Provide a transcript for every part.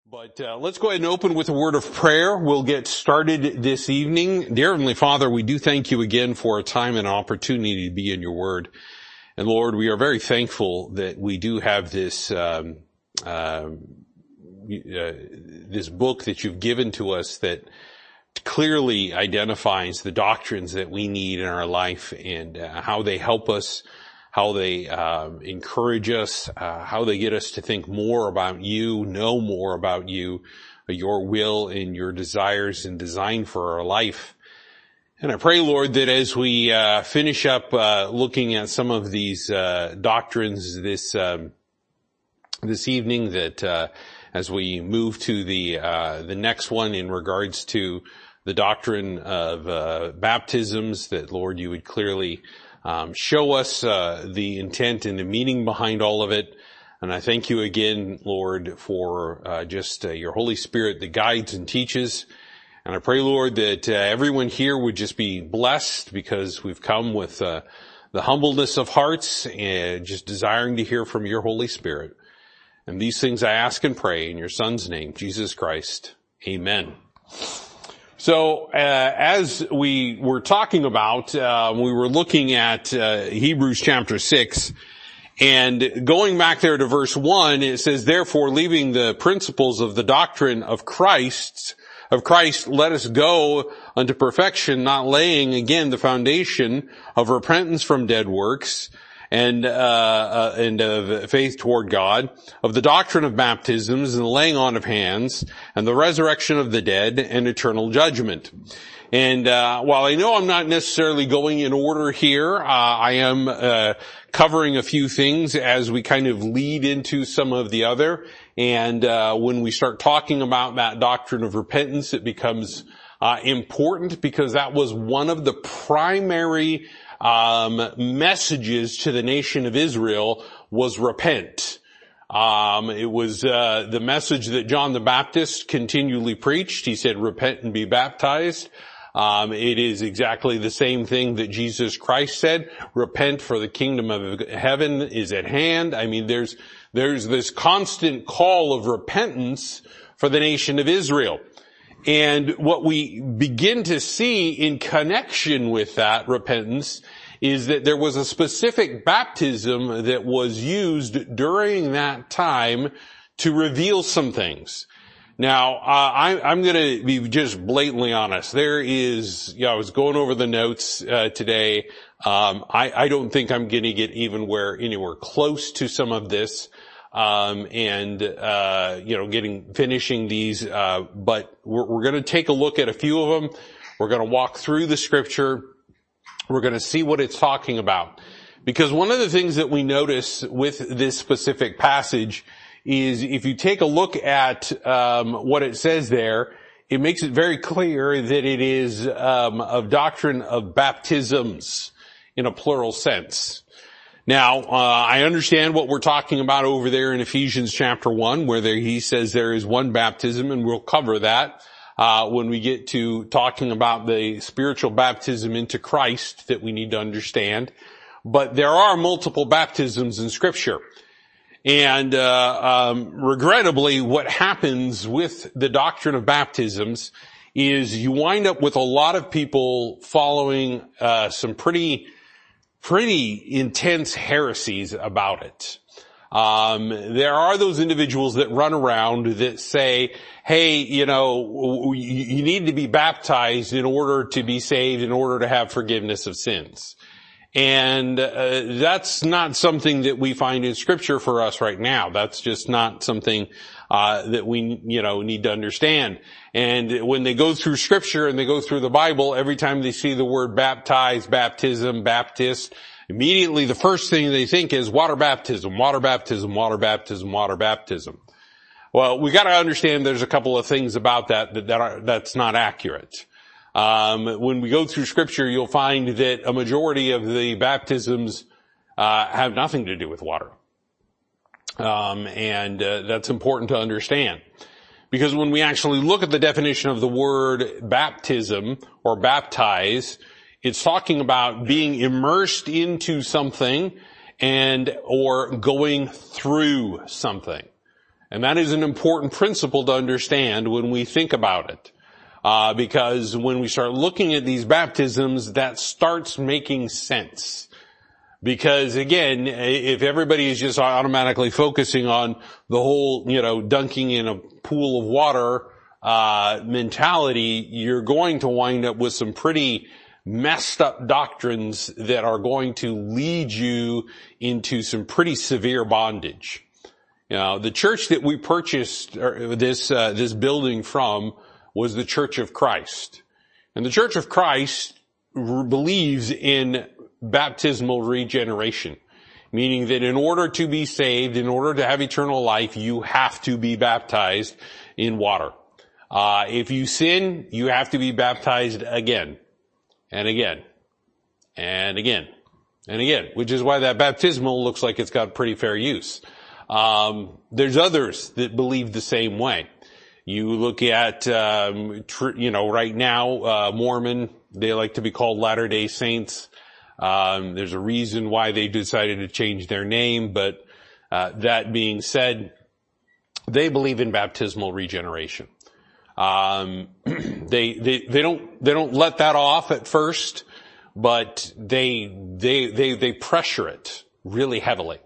But let's go ahead and open with a word of prayer. We'll get started this evening. Dear Heavenly Father, we do thank you again for a time and opportunity to be in your word. And Lord, we are very thankful that we do have this this book that you've given to us that clearly identifies the doctrines that we need in our life and how they help us, how they encourage us, how they get us to think more about you, know more about you, your will and your desires and design for our life. And I pray, Lord, that as we finish up looking at some of these doctrines this evening, that as we move to the next one in regards to the doctrine of baptisms, that, Lord, you would clearly show us the intent and the meaning behind all of it. And I thank you again, Lord, for just your Holy Spirit that guides and teaches. And I pray, Lord, that everyone here would just be blessed because we've come with the humbleness of hearts and just desiring to hear from your Holy Spirit. And these things I ask and pray in your Son's name, Jesus Christ. Amen. So, as we were talking about, we were looking at Hebrews chapter 6, and going back there to verse 1, it says, "Therefore, leaving the principles of the doctrine of Christ, let us go unto perfection, not laying again the foundation of repentance from dead works, and of faith toward God, of the doctrine of baptisms and the laying on of hands, and the resurrection of the dead, and eternal judgment." And while I know I'm not necessarily going in order here, I am covering a few things as we kind of lead into some of the other. And when we start talking about that doctrine of repentance, it becomes important because that was one of the primary messages to the nation of Israel was repent. It was the message that John the Baptist continually preached. He said, repent and be baptized. It is exactly the same thing that Jesus Christ said, repent for the kingdom of heaven is at hand. I mean, there's this constant call of repentance for the nation of Israel. And what we begin to see in connection with that repentance is that there was a specific baptism that was used during that time to reveal some things. Now, I'm going to be just blatantly honest. There is, I was going over the notes today. I don't think I'm going to get anywhere close to some of this. Finishing these, but we're going to take a look at a few of them. We're going to walk through the scripture. We're going to see what it's talking about. Because one of the things that we notice with this specific passage is if you take a look at, what it says there, it makes it very clear that it is, of doctrine of baptisms in a plural sense. Now, I understand what we're talking about over there in Ephesians chapter 1, where he says there is one baptism, and we'll cover that when we get to talking about the spiritual baptism into Christ that we need to understand. But there are multiple baptisms in Scripture. And regrettably, what happens with the doctrine of baptisms is you wind up with a lot of people following some pretty intense heresies about it. There are those individuals that run around that say, hey, you need to be baptized in order to be saved, in order to have forgiveness of sins. And that's not something that we find in Scripture for us right now. That's just not something that we, need to understand. And when they go through Scripture and they go through the Bible, every time they see the word baptized, baptism, Baptist, immediately the first thing they think is water baptism, water baptism, water baptism, water baptism. Well, we got to understand there's a couple of things about that's not accurate. When we go through Scripture, you'll find that a majority of the baptisms have nothing to do with water. That's important to understand. Because when we actually look at the definition of the word baptism or baptize, it's talking about being immersed into something or going through something. And that is an important principle to understand when we think about it. Because when we start looking at these baptisms, that starts making sense. Because again, if everybody is just automatically focusing on the whole, dunking in a pool of water, mentality, you're going to wind up with some pretty messed up doctrines that are going to lead you into some pretty severe bondage. The church that we purchased this building from was the Church of Christ. And the Church of Christ believes in baptismal regeneration, meaning that in order to be saved, in order to have eternal life, you have to be baptized in water. If you sin, you have to be baptized again and again and again and again, which is why that baptismal looks like it's got pretty fair use. There's others that believe the same way. You look at, right now, Mormon, they like to be called Latter-day Saints. There's a reason why they decided to change their name, but, that being said, they believe in baptismal regeneration. They don't let that off at first, but they pressure it really heavily.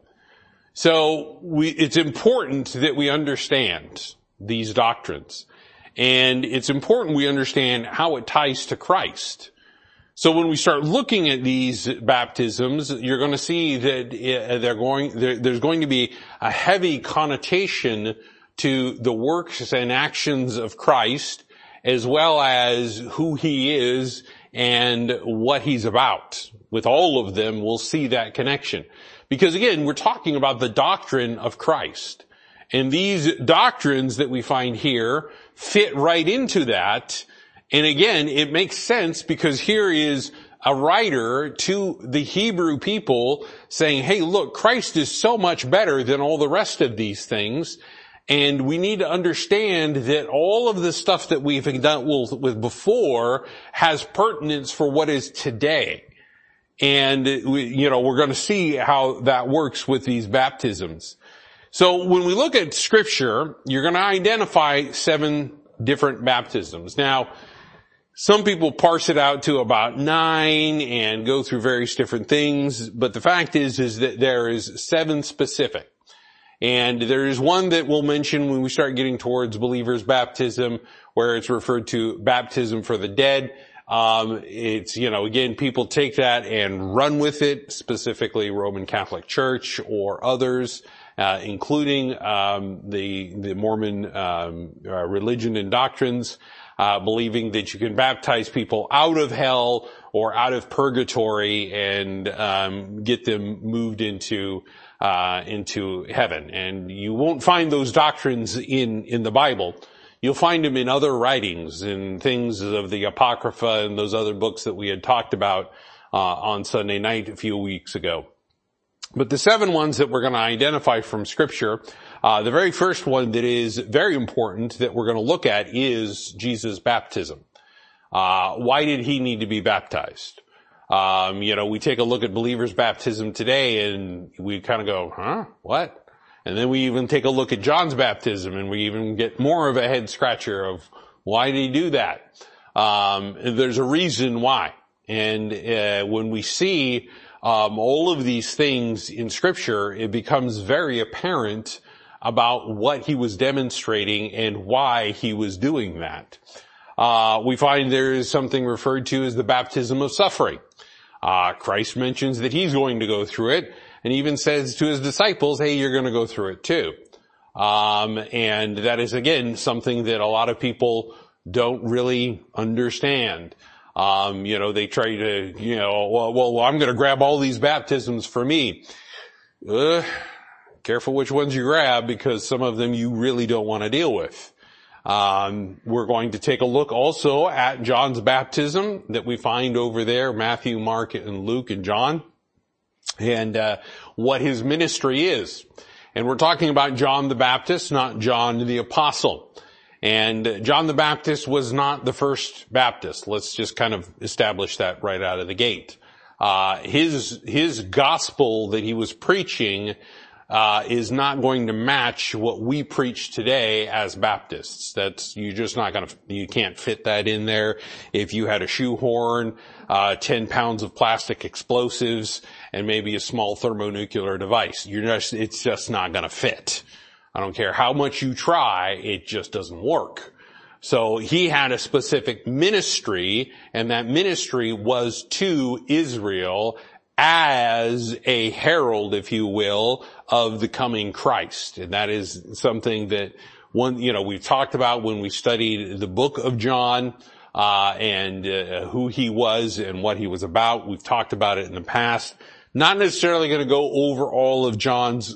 So it's important that we understand these doctrines. And it's important we understand how it ties to Christ. So when we start looking at these baptisms, you're going to see that there's going to be a heavy connotation to the works and actions of Christ, as well as who he is and what he's about. With all of them, we'll see that connection. Because again, we're talking about the doctrine of Christ. And these doctrines that we find here fit right into that. And again, it makes sense because here is a writer to the Hebrew people saying, hey, look, Christ is so much better than all the rest of these things. And we need to understand that all of the stuff that we've done with before has pertinence for what is today. And we're going to see how that works with these baptisms. So when we look at scripture, you're going to identify 7 different baptisms. Now, some people parse it out to about 9 and go through various different things, but the fact is that there is 7 specific. And there is one that we'll mention when we start getting towards believers' baptism, where it's referred to baptism for the dead. It's, again, people take that and run with it, specifically Roman Catholic Church or others, including the Mormon religion and doctrines, believing that you can baptize people out of hell or out of purgatory and get them moved into heaven. And you won't find those doctrines in the Bible. You'll find them in other writings, in things of the Apocrypha and those other books that we had talked about on Sunday night a few weeks ago. But the 7 ones that we're going to identify from Scripture, the very first one that is very important that we're going to look at is Jesus' baptism. Why did he need to be baptized? We take a look at believers' baptism today and we kind of go, huh? What? And then we even take a look at John's baptism and we even get more of a head scratcher of why did he do that? There's a reason why. And when we see all of these things in Scripture, it becomes very apparent about what he was demonstrating and why he was doing that. We find there is something referred to as the baptism of suffering. Christ mentions that he's going to go through it and even says to his disciples, hey, you're going to go through it too. And that is again something that a lot of people don't really understand. They try to, well, I'm going to grab all these baptisms for me. Careful which ones you grab because some of them you really don't want to deal with. We're going to take a look also at John's baptism that we find over there, Matthew, Mark, and Luke, and John, and what his ministry is. And we're talking about John the Baptist, not John the Apostle. And John the Baptist was not the first Baptist. Let's just kind of establish that right out of the gate. His gospel that he was preaching is not going to match what we preach today as Baptists. You can't fit that in there. If you had a shoehorn, 10 pounds of plastic explosives, and maybe a small thermonuclear device, it's just not gonna fit. I don't care how much you try, it just doesn't work. So he had a specific ministry, and that ministry was to Israel as a herald, if you will, of the coming Christ. And that is something that we've talked about when we studied the book of John, and who he was and what he was about. We've talked about it in the past. Not necessarily going to go over all of John's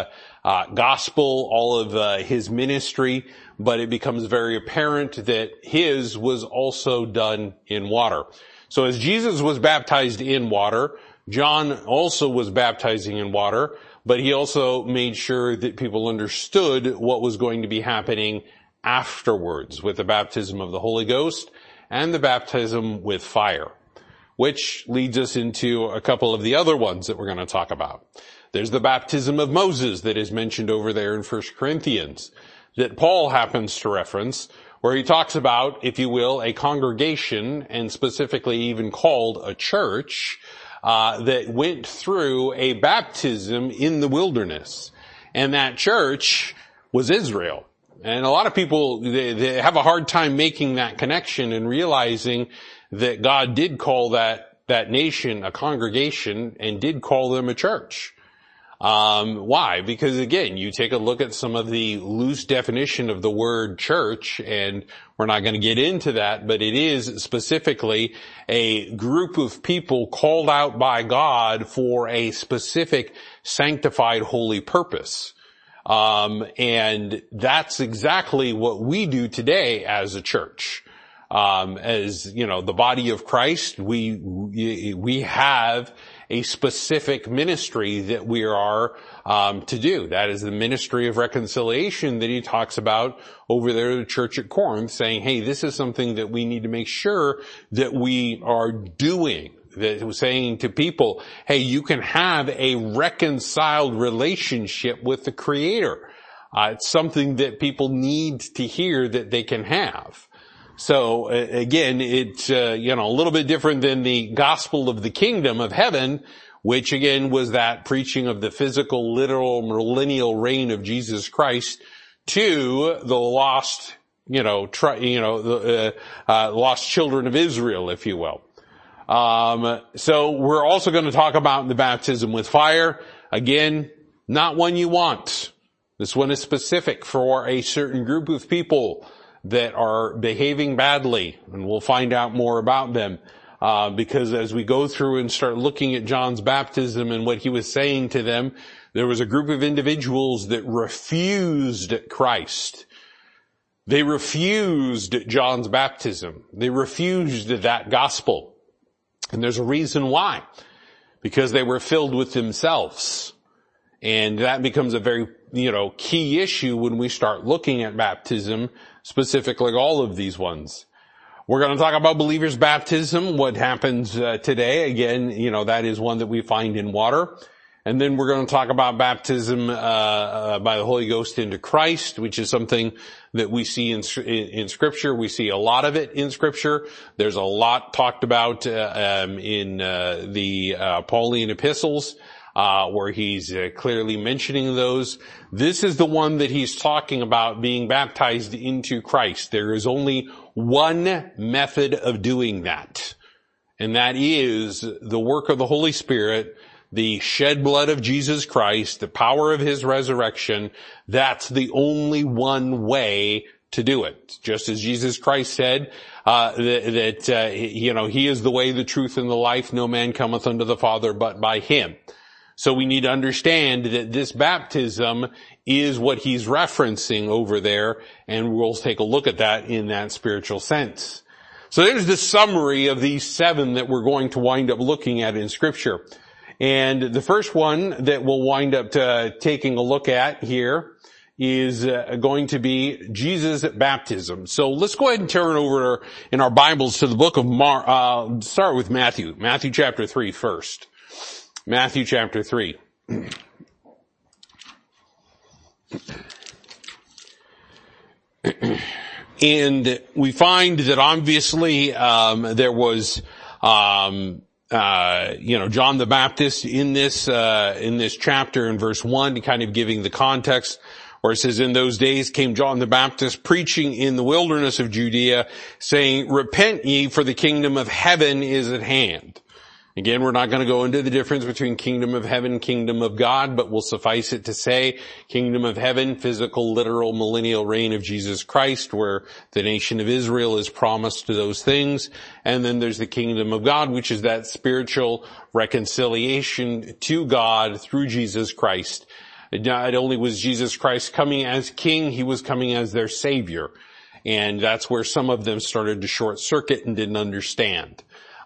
gospel, all of his ministry, but it becomes very apparent that his was also done in water. So as Jesus was baptized in water, John also was baptizing in water, but he also made sure that people understood what was going to be happening afterwards with the baptism of the Holy Ghost and the baptism with fire, which leads us into a couple of the other ones that we're going to talk about. There's the baptism of Moses that is mentioned over there in 1 Corinthians that Paul happens to reference, where he talks about, if you will, a congregation, and specifically even called a church, that went through a baptism in the wilderness. And that church was Israel. And a lot of people, they have a hard time making that connection and realizing that God did call that nation a congregation and did call them a church. Why? Because again, you take a look at some of the loose definition of the word church, and we're not going to get into that, but it is specifically a group of people called out by God for a specific sanctified holy purpose. And that's exactly what we do today as a church. As, the body of Christ, we have a specific ministry that we are, to do. That is the ministry of reconciliation that he talks about over there at the church at Corinth, saying, hey, this is something that we need to make sure that we are doing. That was saying to people, hey, you can have a reconciled relationship with the Creator. It's something that people need to hear that they can have. So again, it's, a little bit different than the gospel of the kingdom of heaven, which again was that preaching of the physical, literal, millennial reign of Jesus Christ to the lost, lost children of Israel, if you will. So we're also going to talk about the baptism with fire. Again, not one you want. This one is specific for a certain group of people that are behaving badly, and we'll find out more about them, because as we go through and start looking at John's baptism and what he was saying to them, there was a group of individuals that refused Christ. They refused John's baptism. They refused that gospel. And there's a reason why. Because they were filled with themselves. And that becomes a very, key issue when we start looking at baptism, specifically all of these ones. We're going to talk about believers' baptism, what happens today. Again, that is one that we find in water. And then we're going to talk about baptism by the Holy Ghost into Christ, which is something that we see in Scripture. We see a lot of it in Scripture. There's a lot talked about in the Pauline epistles, where he's clearly mentioning those. This is the one that he's talking about being baptized into Christ. There is only one method of doing that, and that is the work of the Holy Spirit, the shed blood of Jesus Christ, the power of his resurrection. That's the only one way to do it. Just as Jesus Christ said, he is the way, the truth, and the life. No man cometh unto the Father but by him. So we need to understand that this baptism is what he's referencing over there, and we'll take a look at that in that spiritual sense. So there's the summary of these 7 that we're going to wind up looking at in Scripture. And the first one that we'll wind up taking a look at here is going to be Jesus' baptism. So let's go ahead and turn over in our Bibles to the book of start with Matthew. Matthew chapter 3 first. Matthew chapter 3. And we find that obviously, there was, John the Baptist in this chapter in verse 1, kind of giving the context, where it says, in those days came John the Baptist preaching in the wilderness of Judea, saying, repent ye, for the kingdom of heaven is at hand. Again, we're not going to go into the difference between kingdom of heaven, kingdom of God, but we'll suffice it to say kingdom of heaven, physical, literal, millennial reign of Jesus Christ, where the nation of Israel is promised to those things. And then there's the kingdom of God, which is that spiritual reconciliation to God through Jesus Christ. Not only was Jesus Christ coming as king, he was coming as their savior. And that's where some of them started to short circuit and didn't understand.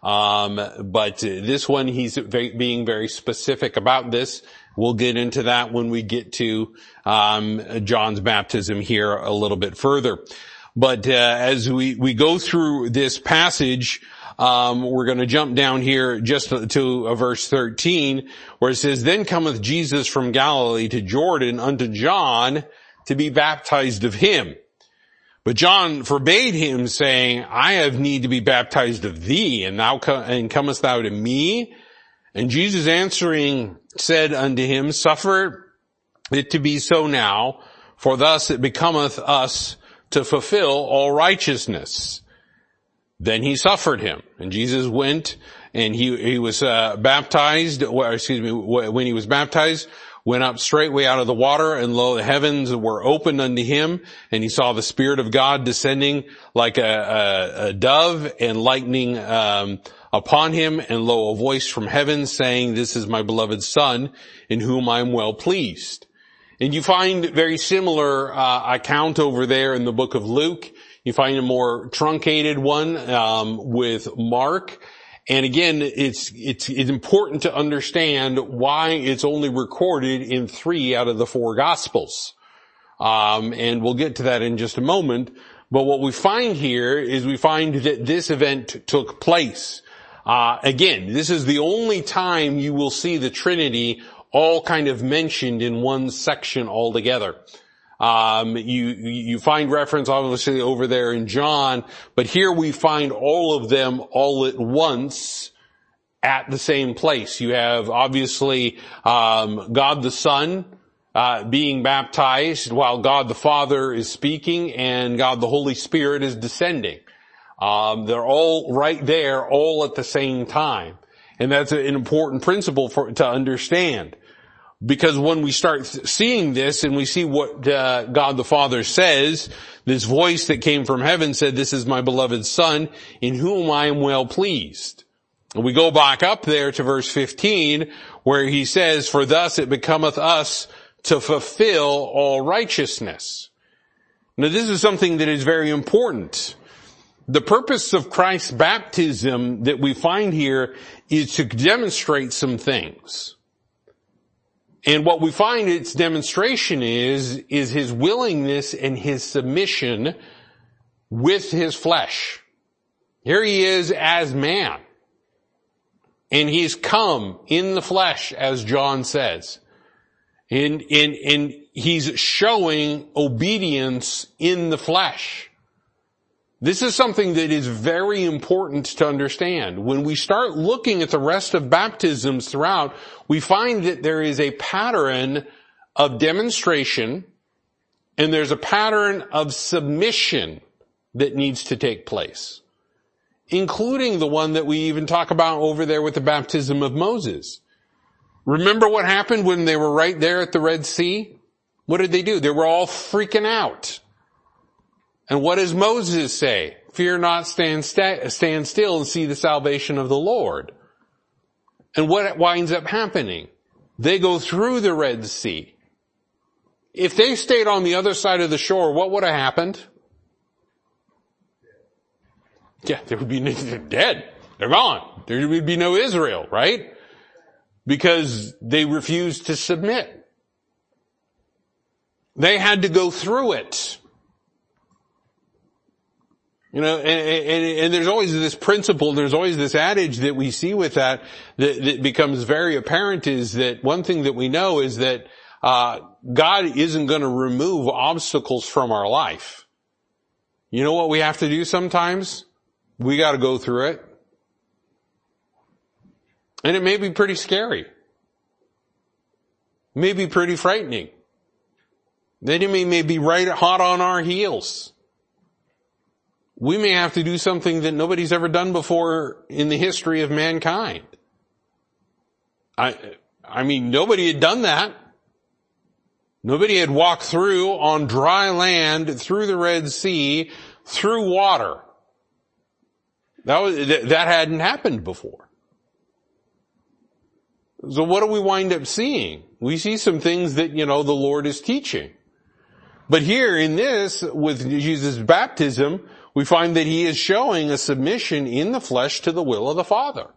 But this one, he's being very specific about this. We'll get into that when we get to John's baptism here a little bit further. But as we go through this passage, we're going to jump down here just to verse 13, where it says, then cometh Jesus from Galilee to Jordan unto John to be baptized of him. But John forbade him, saying, I have need to be baptized of thee, and comest thou to me? And Jesus answering said unto him, suffer it to be so now, for thus it becometh us to fulfill all righteousness. Then he suffered him. And Jesus went, and he was baptized, when he was baptized, went up straightway out of the water, and lo, the heavens were opened unto him, and he saw the Spirit of God descending like a dove, and lightning upon him, and lo, a voice from heaven saying, this is my beloved Son, in whom I am well pleased. And you find very similar account over there in the book of Luke. You find a more truncated one with Mark. And again, it's important to understand why it's only recorded in 3 out of the 4 Gospels. And we'll get to that in just a moment. But what we find here is we find that this event took place. Again, this is the only time you will see the Trinity all kind of mentioned in one section altogether. You find reference obviously over there in John, but here we find all of them all at once at the same place. You have obviously, God the Son, being baptized while God the Father is speaking and God the Holy Spirit is descending. They're all right there all at the same time. And that's an important principle to understand. Because when we start seeing this and we see what God the Father says, this voice that came from heaven said, this is my beloved Son, in whom I am well pleased. And we go back up there to verse 15, where he says, for thus it becometh us to fulfill all righteousness. Now this is something that is very important. The purpose of Christ's baptism that we find here is to demonstrate some things. And what we find its demonstration is his willingness and his submission with his flesh. Here he is as man. And he's come in the flesh, as John says. And he's showing obedience in the flesh. This is something that is very important to understand. When we start looking at the rest of baptisms throughout, we find that there is a pattern of demonstration and there's a pattern of submission that needs to take place, including the one that we even talk about over there with the baptism of Moses. Remember what happened when they were right there at the Red Sea? What did they do? They were all freaking out. And what does Moses say? Fear not, stand still and see the salvation of the Lord. And what winds up happening? They go through the Red Sea. If they stayed on the other side of the shore, what would have happened? Yeah, there would be they're dead. They're gone. There would be no Israel, right? Because they refused to submit. They had to go through it. You know, and there's always this principle, there's always this adage that we see with that becomes very apparent is that one thing that we know is that, God isn't going to remove obstacles from our life. You know what we have to do sometimes? We got to go through it. And it may be pretty scary. It may be pretty frightening. The enemy may be right hot on our heels. We may have to do something that nobody's ever done before in the history of mankind. I mean, nobody had done that. Nobody had walked through on dry land, through the Red Sea, through water. That hadn't happened before. So what do we wind up seeing? We see some things that, the Lord is teaching. But here in this, with Jesus' baptism, we find that he is showing a submission in the flesh to the will of the Father.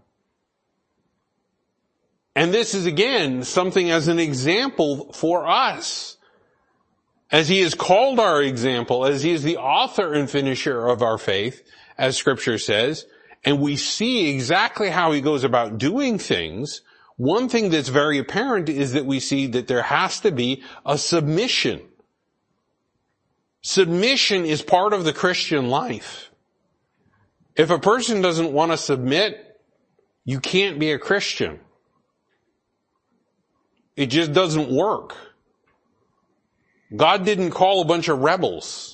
And this is again something as an example for us. As he has called our example, as he is the author and finisher of our faith, as Scripture says, and we see exactly how he goes about doing things, one thing that's very apparent is that we see that there has to be a submission. Submission is part of the Christian life. If a person doesn't want to submit, you can't be a Christian. It just doesn't work. God didn't call a bunch of rebels.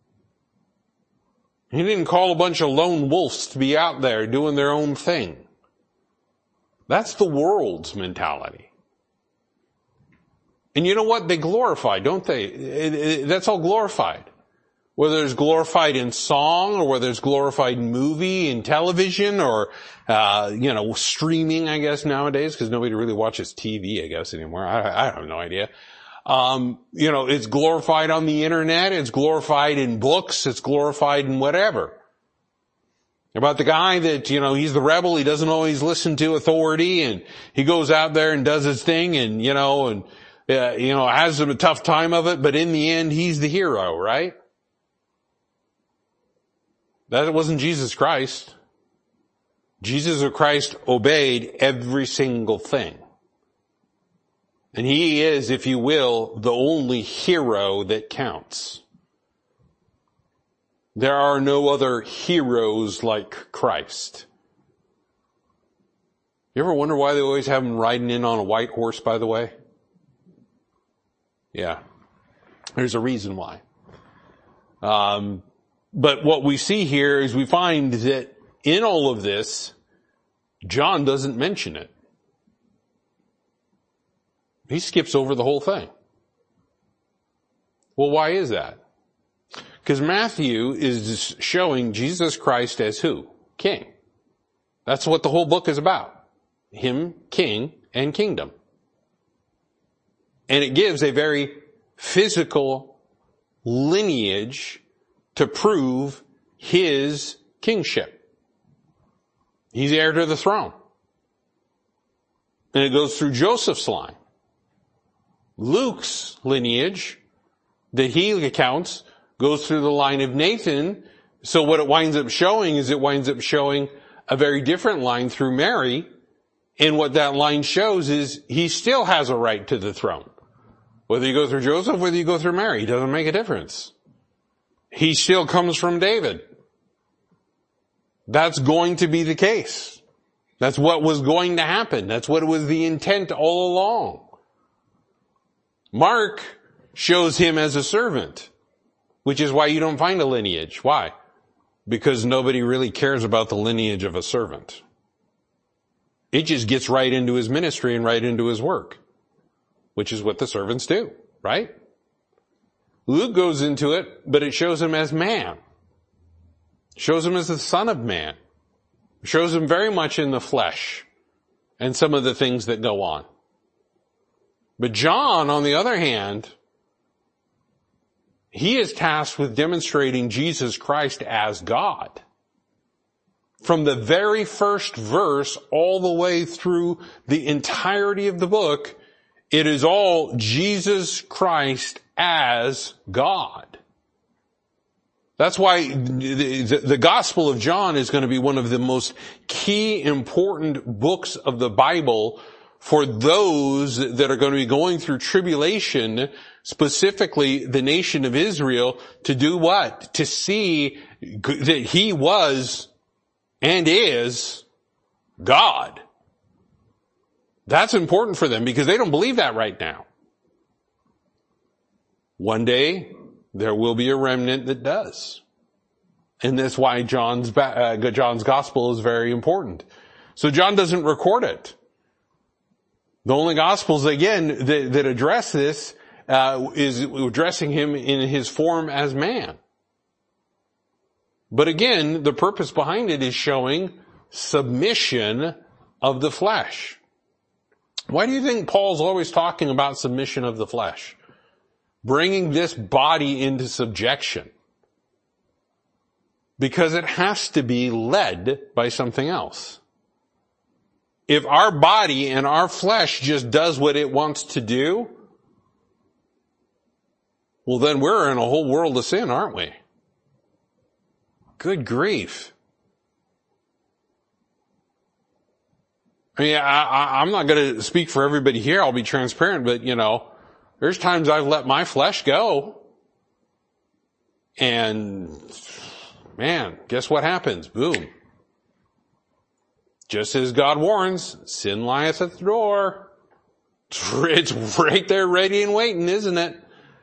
He didn't call a bunch of lone wolves to be out there doing their own thing. That's the world's mentality. And you know what? They glorify, don't they? That's all glorified. Whether it's glorified in song or whether it's glorified in movie and television or, streaming, I guess, nowadays, because nobody really watches TV, I guess, anymore. I have no idea. It's glorified on the internet. It's glorified in books. It's glorified in whatever. About the guy that, he's the rebel. He doesn't always listen to authority and he goes out there and does his thing and, has a tough time of it, but in the end, he's the hero, right? That wasn't Jesus Christ. Jesus Christ obeyed every single thing. And he is, if you will, the only hero that counts. There are no other heroes like Christ. You ever wonder why they always have him riding in on a white horse, by the way? Yeah. There's a reason why. But what we see here is we find that in all of this, John doesn't mention it. He skips over the whole thing. Well, why is that? Because Matthew is showing Jesus Christ as who? King. That's what the whole book is about. Him, king, and kingdom. And it gives a very physical lineage to prove his kingship. He's heir to the throne. And it goes through Joseph's line. Luke's lineage that he accounts goes through the line of Nathan. So what it winds up showing is it winds up showing a very different line through Mary. And what that line shows is he still has a right to the throne. Whether you go through Joseph, whether you go through Mary, it doesn't make a difference. He still comes from David. That's going to be the case. That's what was going to happen. That's what was the intent all along. Mark shows him as a servant, which is why you don't find a lineage. Why? Because nobody really cares about the lineage of a servant. It just gets right into his ministry and right into his work, which is what the servants do, right? Luke goes into it, but it shows him as man. It shows him as the Son of Man. It shows him very much in the flesh and some of the things that go on. But John, on the other hand, he is tasked with demonstrating Jesus Christ as God. From the very first verse all the way through the entirety of the book, it is all Jesus Christ as God. That's why the Gospel of John is going to be one of the most key important books of the Bible for those that are going to be going through tribulation, specifically the nation of Israel, to do what? To see that he was and is God. That's important for them because they don't believe that right now. One day, there will be a remnant that does. And that's why John's gospel is very important. So John doesn't record it. The only gospels, again, that address this, is addressing him in his form as man. But again, the purpose behind it is showing submission of the flesh. Why do you think Paul's always talking about submission of the flesh? Bringing this body into subjection. Because it has to be led by something else. If our body and our flesh just does what it wants to do, well then we're in a whole world of sin, aren't we? Good grief. I mean, I'm not going to speak for everybody here. I'll be transparent, but there's times I've let my flesh go. And man, guess what happens? Boom. Just as God warns, sin lieth at the door. It's right there ready and waiting, isn't it?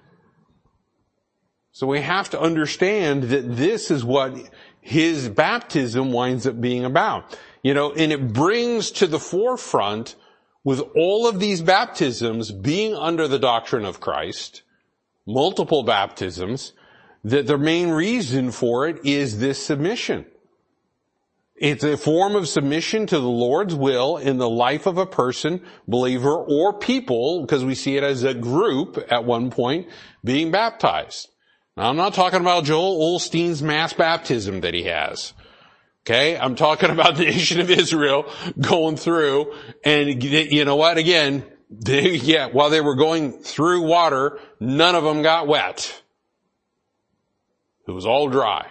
So we have to understand that this is what his baptism winds up being about. And it brings to the forefront, with all of these baptisms being under the doctrine of Christ, multiple baptisms, that the main reason for it is this submission. It's a form of submission to the Lord's will in the life of a person, believer, or people, because we see it as a group at one point being baptized. Now, I'm not talking about Joel Osteen's mass baptism that he has. Okay? I'm talking about the nation of Israel going through, and you know what? Again, while they were going through water, none of them got wet. It was all dry.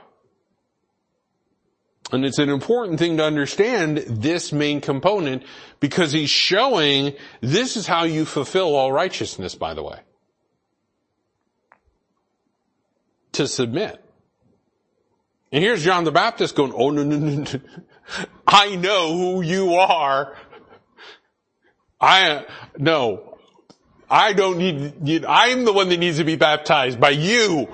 And it's an important thing to understand this main component, because he's showing this is how you fulfill all righteousness, by the way. To submit. And here's John the Baptist going, oh, no. I know who you are. I don't need, I'm the one that needs to be baptized by you.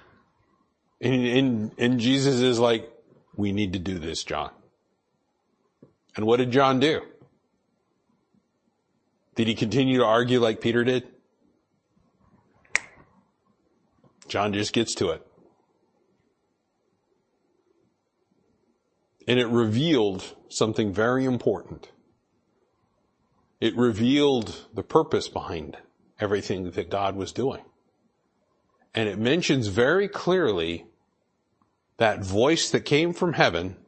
And Jesus is like, we need to do this, John. And what did John do? Did he continue to argue like Peter did? John just gets to it. And it revealed something very important. It revealed the purpose behind everything that God was doing. And it mentions very clearly that voice that came from heaven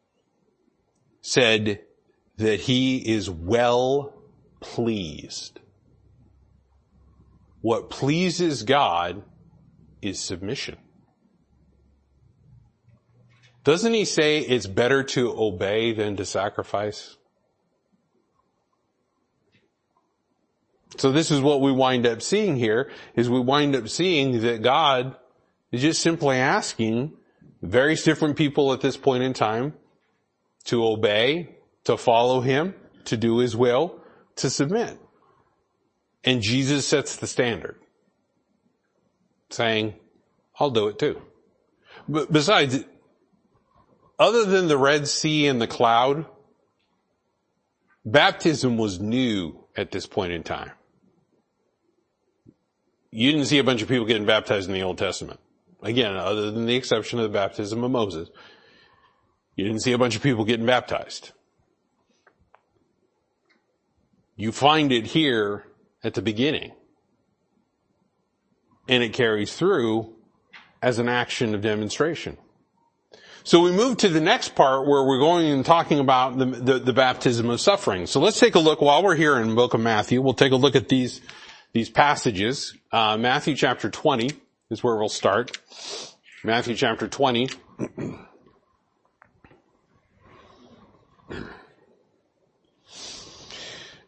said that he is well pleased. What pleases God is submission. Doesn't he say it's better to obey than to sacrifice? So this is what we wind up seeing here, is we wind up seeing that God is just simply asking various different people at this point in time to obey, to follow him, to do his will, to submit. And Jesus sets the standard, saying, I'll do it too. But besides, other than the Red Sea and the cloud, baptism was new at this point in time. You didn't see a bunch of people getting baptized in the Old Testament. Again, other than the exception of the baptism of Moses, you didn't see a bunch of people getting baptized. You find it here at the beginning. And it carries through as an action of demonstration. So we move to the next part where we're going and talking about the baptism of suffering. So let's take a look, while we're here in the book of Matthew, we'll take a look at these passages. Matthew chapter 20 is where we'll start. Matthew chapter 20.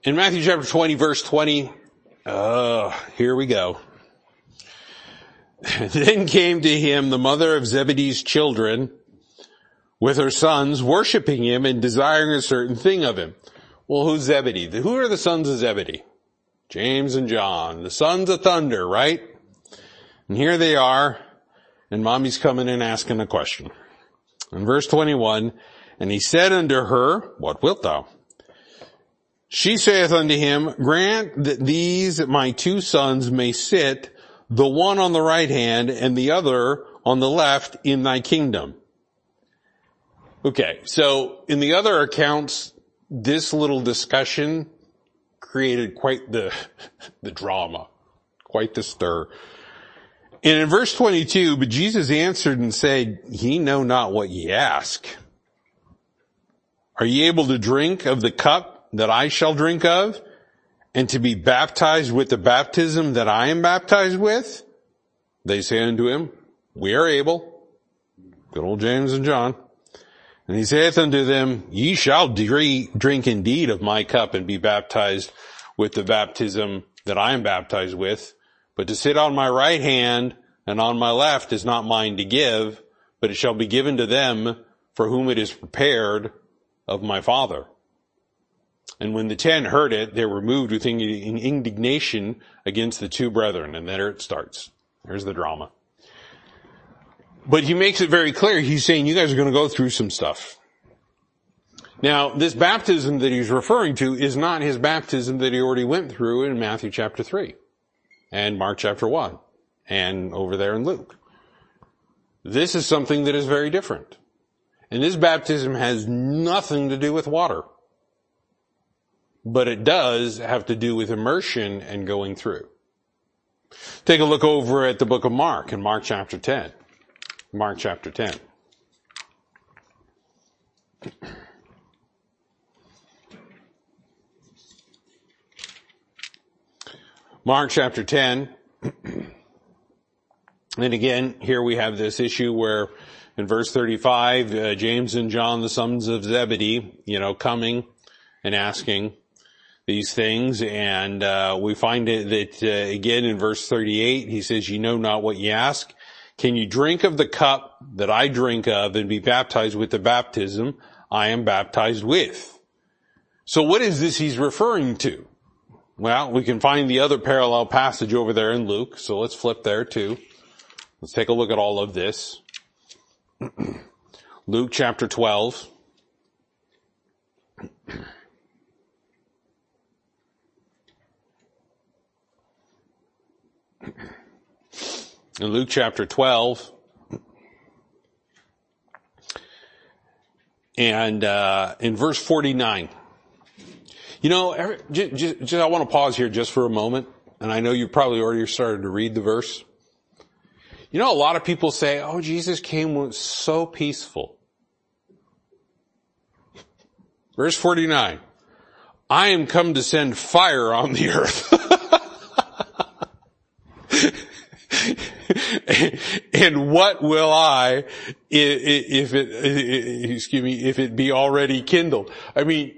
In Matthew chapter 20, verse 20, here we go. Then came to him the mother of Zebedee's children with her sons, worshiping him and desiring a certain thing of him. Well, who's Zebedee? Who are the sons of Zebedee? James and John, the sons of thunder, right? And here they are, and mommy's coming in asking a question. In verse 21, and he said unto her, what wilt thou? She saith unto him, grant that these my two sons may sit, the one on the right hand and the other on the left in thy kingdom. Okay, so in the other accounts, this little discussion created quite the drama, quite the stir. And in verse 22, but Jesus answered and said, ye know not what ye ask. Are ye able to drink of the cup that I shall drink of, and to be baptized with the baptism that I am baptized with? They say unto him, we are able. Good old James and John. And he saith unto them, ye shall drink indeed of my cup and be baptized with the baptism that I am baptized with. But to sit on my right hand and on my left is not mine to give, but it shall be given to them for whom it is prepared of my Father. And when the 10 heard it, they were moved with indignation against the two brethren. And there it starts. There's the drama. But he makes it very clear. He's saying you guys are going to go through some stuff. Now, this baptism that he's referring to is not his baptism that he already went through in Matthew chapter 3 and Mark chapter 1 and over there in Luke. This is something that is very different. And this baptism has nothing to do with water. But it does have to do with immersion and going through. Take a look over at the book of Mark in Mark chapter 10. Mark chapter 10. Mark chapter 10. And again, here we have this issue where in verse 35, James and John, the sons of Zebedee, coming and asking these things. And we find it that, again, in verse 38, he says, ye know not what ye ask. Can you drink of the cup that I drink of and be baptized with the baptism I am baptized with? So what is this he's referring to? Well, we can find the other parallel passage over there in Luke. So let's flip there too. Let's take a look at all of this. Luke chapter 12. In Luke chapter 12, and in verse 49. I want to pause here just for a moment, and I know you probably already started to read the verse. A lot of people say, oh, Jesus came so peaceful. Verse 49. I am come to send fire on the earth. And what will I, if it be already kindled? I mean,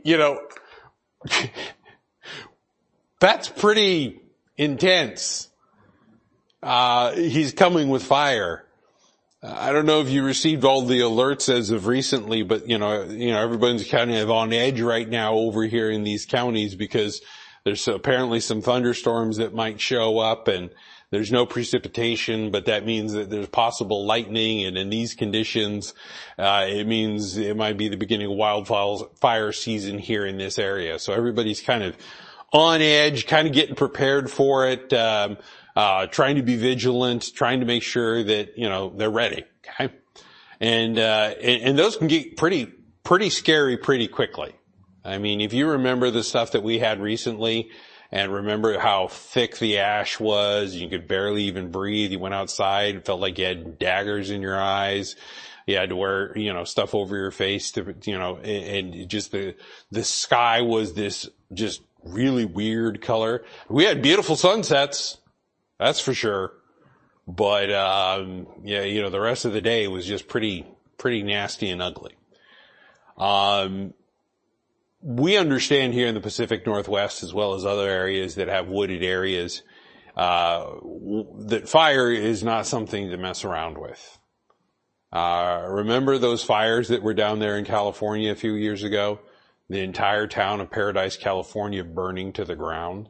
that's pretty intense. He's coming with fire. I don't know if you received all the alerts as of recently, but everybody's kind of on edge right now over here in these counties because there's apparently some thunderstorms that might show up and there's no precipitation, but that means that there's possible lightning, and in these conditions, it means it might be the beginning of wildfire season here in this area. So everybody's kind of on edge, kind of getting prepared for it, trying to be vigilant, trying to make sure that, they're ready. Okay. And those can get pretty scary pretty quickly. I mean, if you remember the stuff that we had recently, and remember how thick the ash was, you could barely even breathe. You went outside, it felt like you had daggers in your eyes. You had to wear, stuff over your face to, and just the sky was this just really weird color. We had beautiful sunsets, that's for sure. But, the rest of the day was just pretty nasty and ugly. we understand here in the Pacific Northwest, as well as other areas that have wooded areas, that fire is not something to mess around with. Remember those fires that were down there in California a few years ago? The entire town of Paradise, California burning to the ground.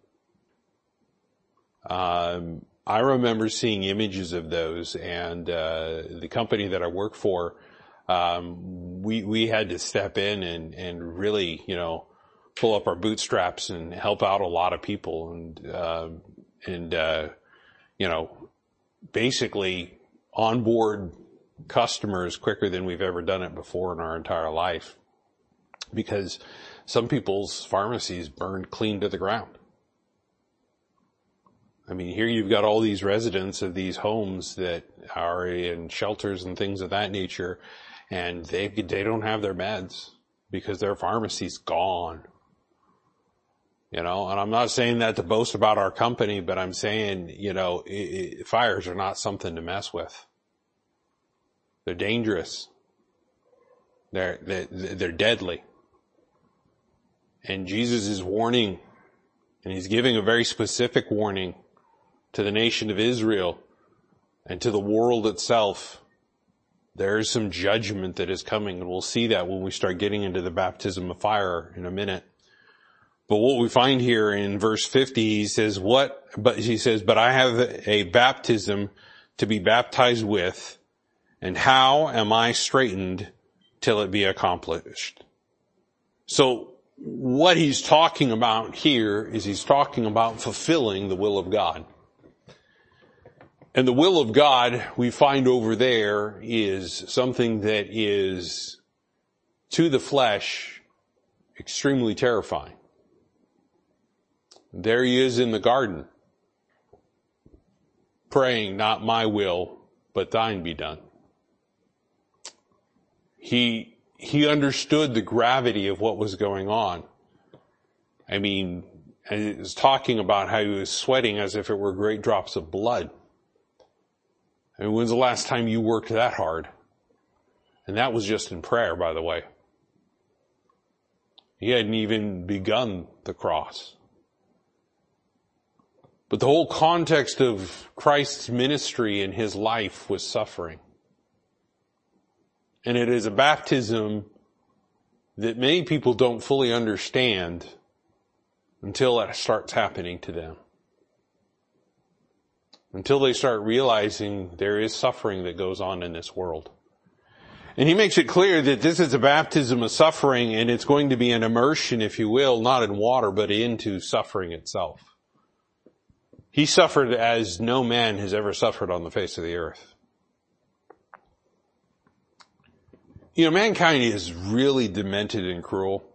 I remember seeing images of those, and the company that I work for, we had to step in and really, pull up our bootstraps and help out a lot of people and basically onboard customers quicker than we've ever done it before in our entire life, because some people's pharmacies burned clean to the ground. I mean, here you've got all these residents of these homes that are in shelters and things of that nature, and they don't have their meds because their pharmacy's gone. And I'm not saying that to boast about our company, but I'm saying, fires are not something to mess with. They're dangerous. They're deadly. And Jesus is warning, and he's giving a very specific warning to the nation of Israel and to the world itself. There is some judgment that is coming, and we'll see that when we start getting into the baptism of fire in a minute. But what we find here in verse 50, he says, but I have a baptism to be baptized with, and how am I straitened till it be accomplished? So what he's talking about here is he's talking about fulfilling the will of God. And the will of God we find over there is something that is, to the flesh, extremely terrifying. There he is in the garden, praying, not my will, but thine be done. He understood the gravity of what was going on. I mean, and it was talking about how he was sweating as if it were great drops of blood. I mean, when's the last time you worked that hard? And that was just in prayer, by the way. He hadn't even begun the cross. But the whole context of Christ's ministry in his life was suffering. And it is a baptism that many people don't fully understand until it starts happening to them. Until they start realizing there is suffering that goes on in this world. And he makes it clear that this is a baptism of suffering, and it's going to be an immersion, if you will, not in water, but into suffering itself. He suffered as no man has ever suffered on the face of the earth. Mankind is really demented and cruel.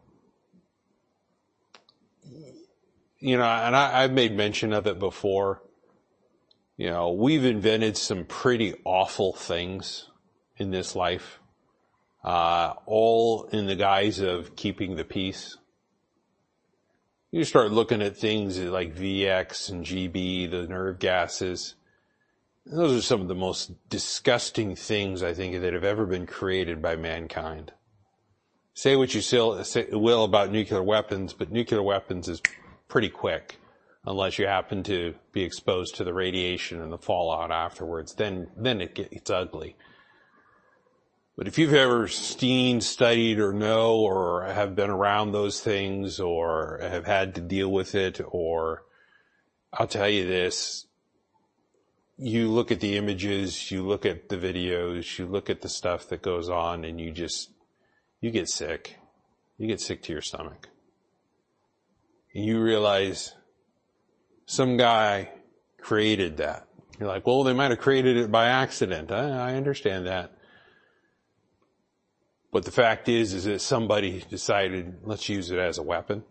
And I've made mention of it before. We've invented some pretty awful things in this life, all in the guise of keeping the peace. You start looking at things like VX and GB, the nerve gases. Those are some of the most disgusting things, I think, that have ever been created by mankind. Say what you will about nuclear weapons, but nuclear weapons is pretty quick. Unless you happen to be exposed to the radiation and the fallout afterwards, then it gets ugly. But if you've ever seen, studied, or know, or have been around those things, or have had to deal with it, or I'll tell you this, you look at the images, you look at the videos, you look at the stuff that goes on, and you get sick. You get sick to your stomach. And you realize some guy created that. You're like, well, they might have created it by accident. I understand that. But the fact is that somebody decided, let's use it as a weapon.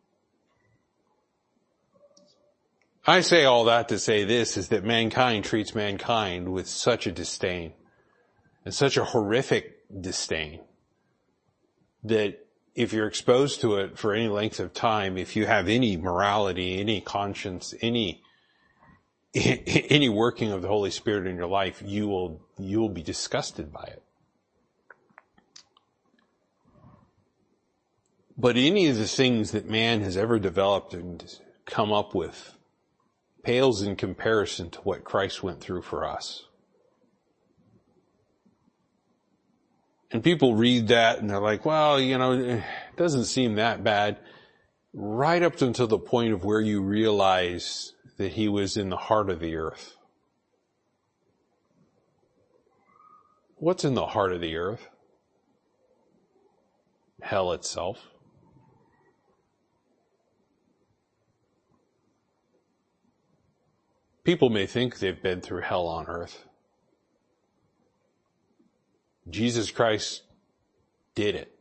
I say all that to say this, is that mankind treats mankind with such a disdain, and such a horrific disdain, that if you're exposed to it for any length of time, if you have any morality, any conscience, any working of the Holy Spirit in your life, you will be disgusted by it. But any of the things that man has ever developed and come up with pales in comparison to what Christ went through for us. And people read that and they're like, well, it doesn't seem that bad. Right up until the point of where you realize that he was in the heart of the earth. What's in the heart of the earth? Hell itself. People may think they've been through hell on earth. Jesus Christ did it.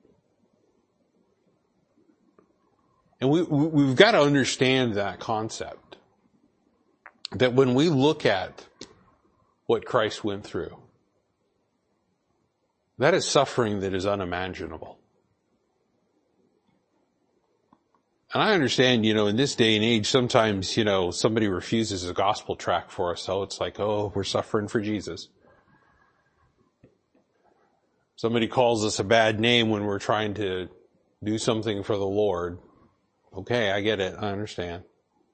And we've got to understand that concept. That when we look at what Christ went through, that is suffering that is unimaginable. And I understand, in this day and age, sometimes, somebody refuses a gospel tract for us. So it's like, oh, we're suffering for Jesus. Somebody calls us a bad name when we're trying to do something for the Lord. Okay, I get it. I understand.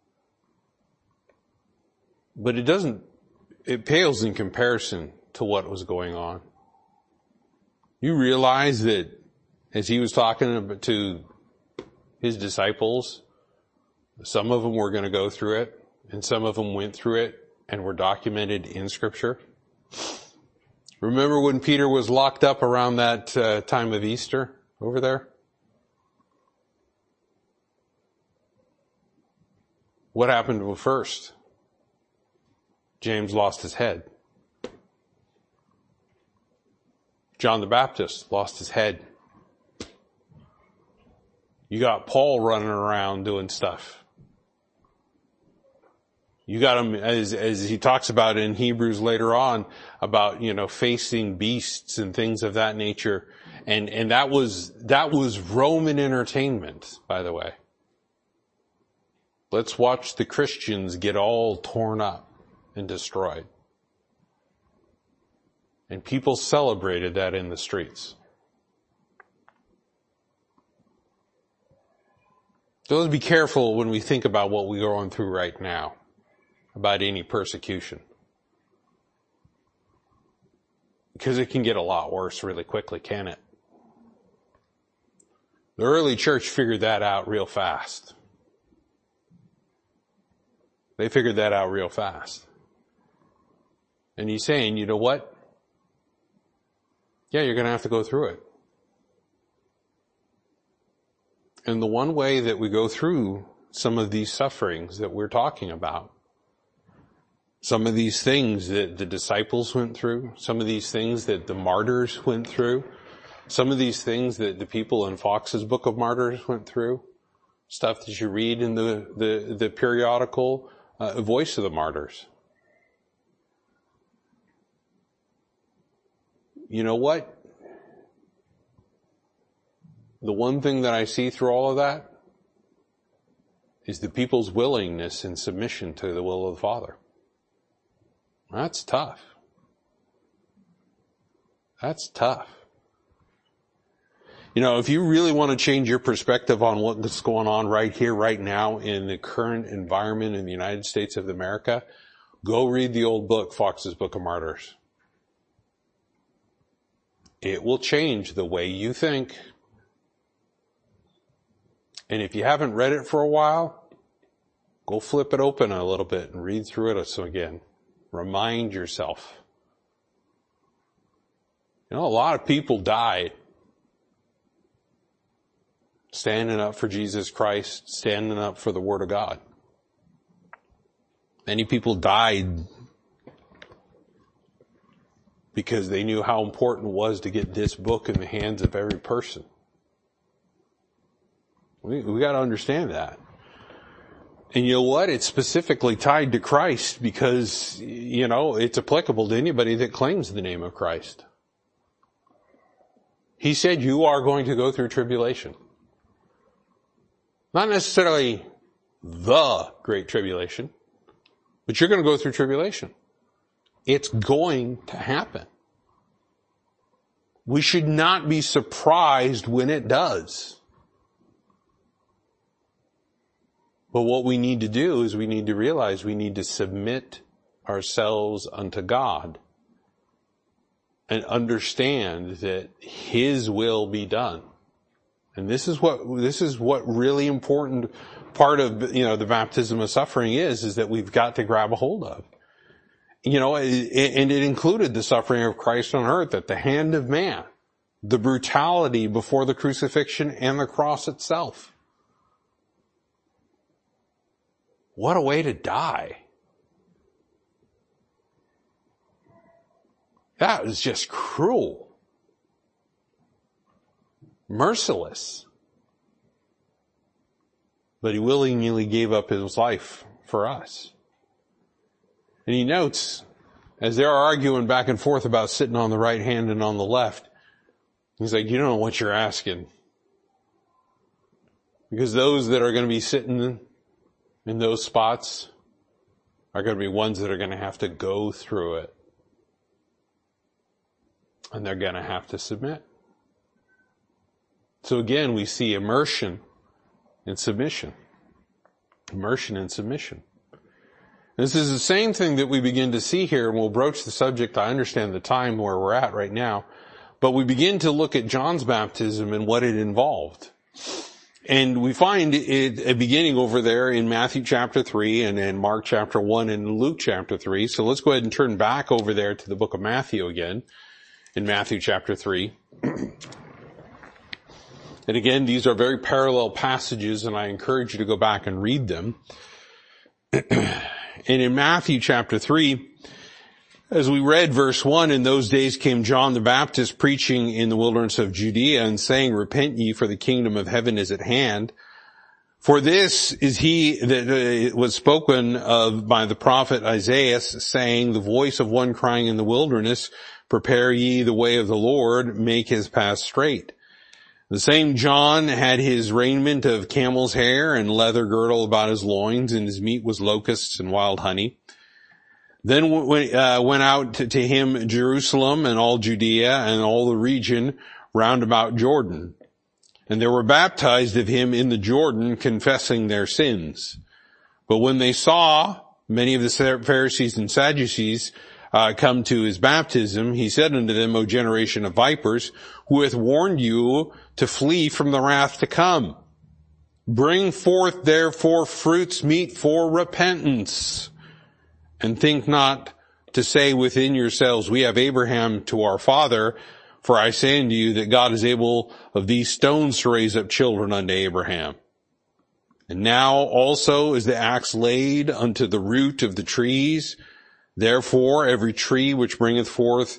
But it pales in comparison to what was going on. You realize that as he was talking to his disciples, some of them were going to go through it, and some of them went through it and were documented in Scripture. Remember when Peter was locked up around that time of Easter over there? What happened first? James lost his head. John the Baptist lost his head. You got Paul running around doing stuff. You got him, as he talks about in Hebrews later on, about, facing beasts and things of that nature. And that was Roman entertainment, by the way. Let's watch the Christians get all torn up and destroyed. And people celebrated that in the streets. So let's be careful when we think about what we're going through right now, about any persecution. Because it can get a lot worse really quickly, can it? The early church figured that out real fast. They figured that out real fast. And he's saying, you know what? Yeah, you're going to have to go through it. And the one way that we go through some of these sufferings that we're talking about, some of these things that the disciples went through, some of these things that the martyrs went through, some of these things that the people in Fox's Book of Martyrs went through, stuff that you read in the periodical Voice of the Martyrs. You know what? The one thing that I see through all of that is the people's willingness and submission to the will of the Father. That's tough. That's tough. If you really want to change your perspective on what's going on right here, right now in the current environment in the United States of America, go read the old book, Fox's Book of Martyrs. It will change the way you think. And if you haven't read it for a while, go flip it open a little bit and read through it again. Remind yourself. A lot of people died standing up for Jesus Christ, standing up for the Word of God. Many people died because they knew how important it was to get this book in the hands of every person. We got to understand that. And you know what? It's specifically tied to Christ because, it's applicable to anybody that claims the name of Christ. He said you are going to go through tribulation. Not necessarily the Great Tribulation, but you're going to go through tribulation. It's going to happen. We should not be surprised when it does. But what we need to do is we need to realize we need to submit ourselves unto God and understand that His will be done. And this is what really important part of, the baptism of suffering is that we've got to grab a hold of. And it included the suffering of Christ on earth at the hand of man, the brutality before the crucifixion and the cross itself. What a way to die. That was just cruel. Merciless. But He willingly gave up His life for us. And He notes, as they're arguing back and forth about sitting on the right hand and on the left, He's like, you don't know what you're asking. Because those that are going to be sitting in those spots are going to be ones that are going to have to go through it. And they're going to have to submit. So again, we see immersion and submission. Immersion and submission. This is the same thing that we begin to see here, and we'll broach the subject. I understand the time where we're at right now. But we begin to look at John's baptism and what it involved. And we find it a beginning over there in Matthew chapter 3 and in Mark chapter 1 and Luke chapter 3. So let's go ahead and turn back over there to the book of Matthew again, in Matthew chapter 3. And again, these are very parallel passages, and I encourage you to go back and read them. And in Matthew chapter 3, as we read verse 1, in those days came John the Baptist preaching in the wilderness of Judea and saying, repent ye, for the kingdom of heaven is at hand. For this is he that was spoken of by the prophet Isaiah, saying, the voice of one crying in the wilderness, prepare ye the way of the Lord, make his path straight. The same John had his raiment of camel's hair and leather girdle about his loins, and his meat was locusts and wild honey. Then went out to him Jerusalem and all Judea and all the region round about Jordan. And they were baptized of him in the Jordan, confessing their sins. But when they saw many of the Pharisees and Sadducees come to his baptism, he said unto them, O generation of vipers, who hath warned you to flee from the wrath to come? Bring forth therefore fruits meet for repentance. And think not to say within yourselves, we have Abraham to our father. For I say unto you that God is able of these stones to raise up children unto Abraham. And now also is the axe laid unto the root of the trees. Therefore every tree which bringeth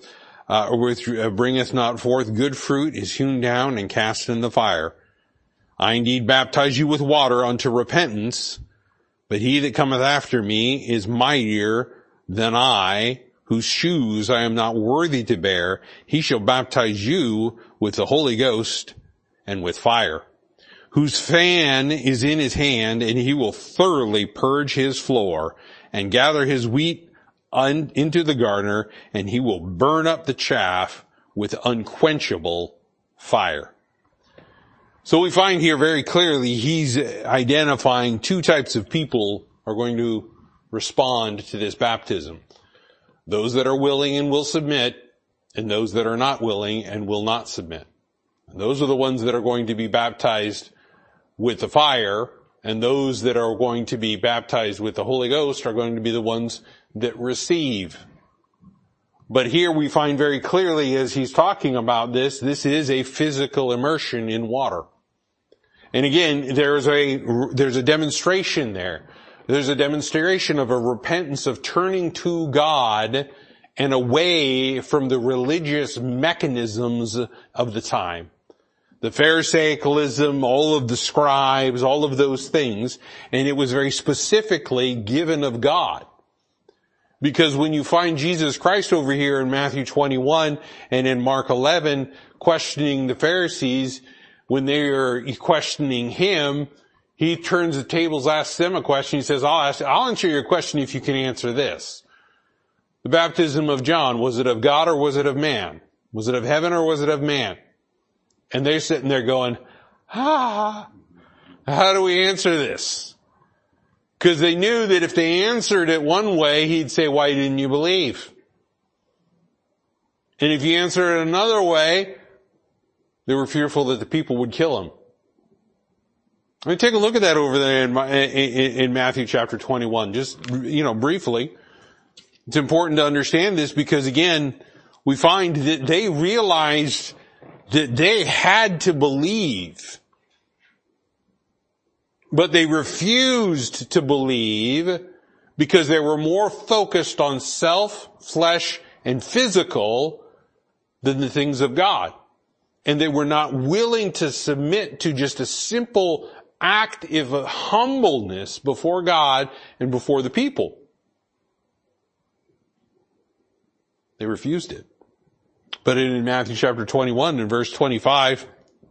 not forth good fruit is hewn down and cast in the fire. I indeed baptize you with water unto repentance, but he that cometh after me is mightier than I, whose shoes I am not worthy to bear. He shall baptize you with the Holy Ghost and with fire, whose fan is in his hand, and he will thoroughly purge his floor and gather his wheat into the garner, and he will burn up the chaff with unquenchable fire. So we find here very clearly he's identifying two types of people are going to respond to this baptism. Those that are willing and will submit, and those that are not willing and will not submit. And those are the ones that are going to be baptized with the fire, and those that are going to be baptized with the Holy Ghost are going to be the ones that receive. But here we find very clearly as he's talking about this is a physical immersion in water. And again, there's a demonstration there. There's a demonstration of a repentance of turning to God and away from the religious mechanisms of the time. The Pharisaicalism, all of the scribes, all of those things. And it was very specifically given of God. Because when you find Jesus Christ over here in Matthew 21 and in Mark 11 questioning the Pharisees, when they are questioning him, he turns the tables, asks them a question. He says, I'll answer your question if you can answer this. The baptism of John, was it of God or was it of man? Was it of heaven or was it of man? And they're sitting there going, how do we answer this? Because they knew that if they answered it one way, he'd say, why didn't you believe? And if you answer it another way, they were fearful that the people would kill him. I mean, take a look at that over there in Matthew chapter 21, just, briefly. It's important to understand this because again, we find that they realized that they had to believe, but they refused to believe because they were more focused on self, flesh, and physical than the things of God. And they were not willing to submit to just a simple act of humbleness before God and before the people. They refused it. But in Matthew chapter 21 and verse 25,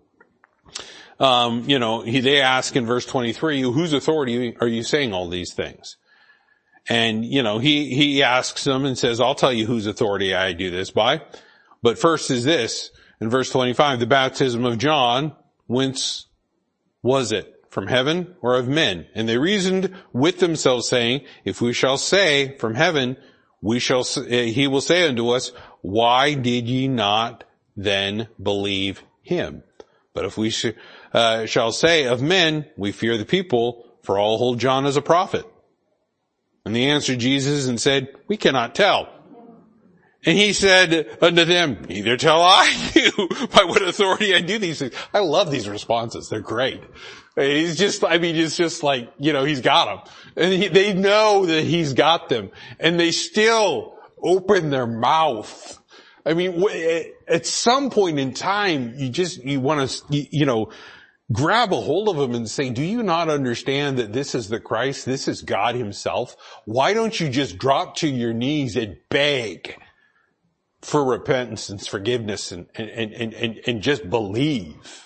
they ask in verse 23, whose authority are you saying all these things? And, he asks them and says, I'll tell you whose authority I do this by. But first is this, in verse 25, the baptism of John, whence was it? From heaven or of men? And they reasoned with themselves saying, if we shall say from heaven, he will say unto us, why did ye not then believe him? But if we shall say of men, we fear the people, for all hold John as a prophet. And they answered Jesus and said, we cannot tell. And he said unto them, neither tell I you by what authority I do these things. I love these responses. They're great. It's just like, he's got them. And they know that he's got them. And they still open their mouth. I mean, at some point in time, you want to, grab a hold of them and say, do you not understand that this is the Christ? This is God himself? Why don't you just drop to your knees and beg for repentance and forgiveness and just believe?